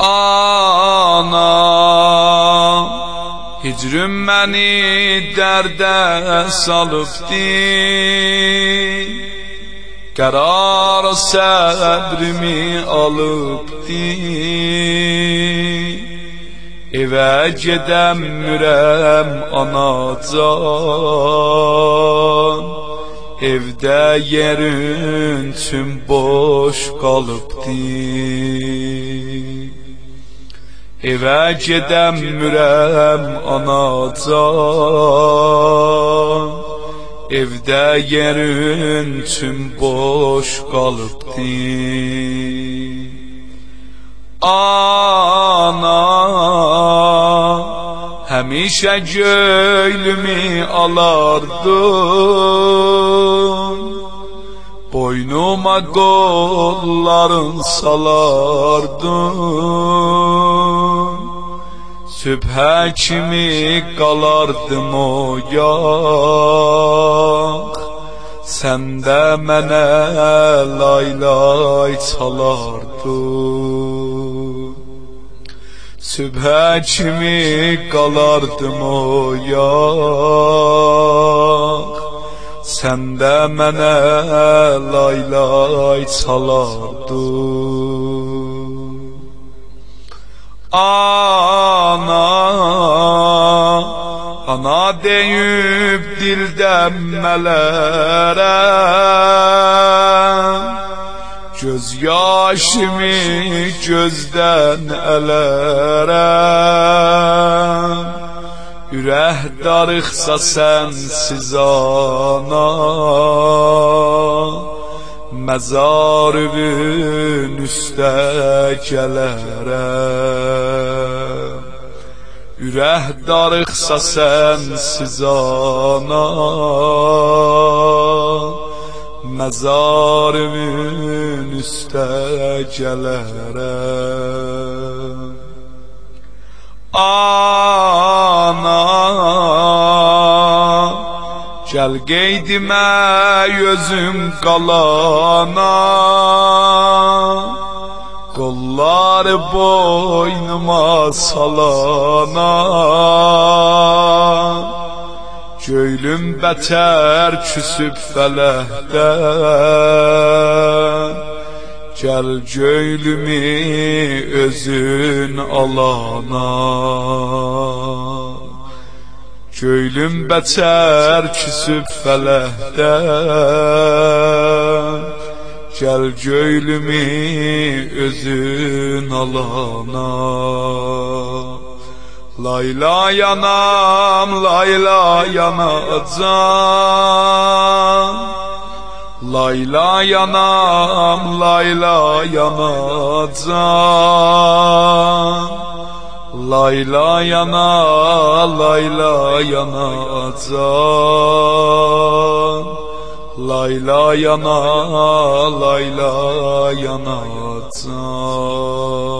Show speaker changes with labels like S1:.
S1: Anam, hicrim məni dərdə salıbdi, qərar səbrimi alıbdi. Evə gedəmirəm anacan, evdə yerin tüm boş qalıbdi. Evə gedəmirəm anacan, evdə yerin tüm boş qalıbdi. Ana, həmişə göylümü alardın, boynuma qolların salardın. Sübhə kimi qalardım oyaq, sən də mənə lay lay çalardın. Sübhə kimi qalardım oyaq, sən də mənə lay lay çalardın. Ana, ana deyib dildən mələrəm, göz yaşımı gözdən ələrəm. Ürək darıxsa sənsiz ana, məzarın üstə gələrəm. Ürək darıxsa sənsiz ana, məzarın üstə gələrəm. Ana, gəl qeydimə özüm qalana, qolları boynuma salana. Göylüm bətər küsüb fələkdən, gəl göylümü özün alana. Göylüm bətər küsüb fələkdən, gəl göylümü özün alana. Layla yanam, layla yanacam, layla yanam, layla yanacam. Layla yana, layla yanacam, layla yana, layla yanacam.